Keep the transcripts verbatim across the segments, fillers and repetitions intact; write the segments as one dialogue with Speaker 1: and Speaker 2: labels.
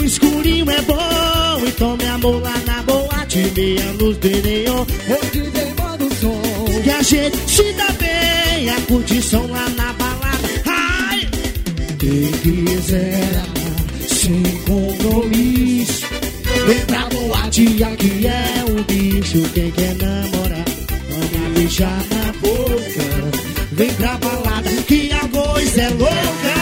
Speaker 1: escurinho é bom, então meu amor lá na boate, meia luz de neon.
Speaker 2: O D J manda o som,
Speaker 1: que a gente se dá bem, a curtição lá na balada. Ai!
Speaker 2: quem quiser amar sem compromisso, vem pra boate, aqui é o bicho.
Speaker 1: Quem quer namorar, vamos beijar na boca. Vem pra balada, que a coisa é louca.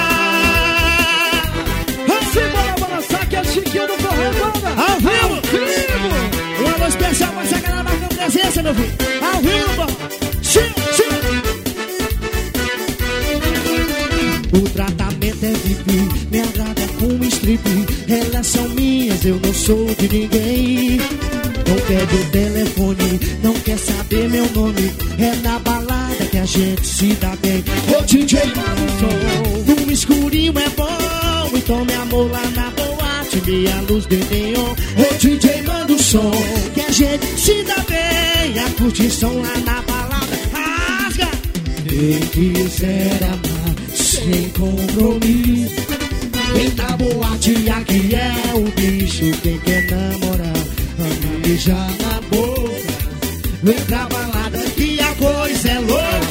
Speaker 2: Simbora balançar que é Chiquinho do Corredor.
Speaker 1: Ao vivo! Um alô especial pra essa galera marcando presença, meu filho. Ao vivo! Sim, sim! O tratamento é V I P, me agrada com strip. Elas são minhas, eu não sou de ninguém. Não pede o telefone, não quer saber meu nome. É na balada que a gente se dá bem. O D J manda o som, no escurinho é bom, então meu amor lá na boate, meia luz de neon. O D J manda o som, que a gente se dá bem, a curtição lá na balada. Rasga!
Speaker 2: Quem quiser amar sem compromisso,
Speaker 1: vem na boate, aqui é o bicho. Quem quer namorar, ama beijar na boca. Vem pra balada que a coisa é louca.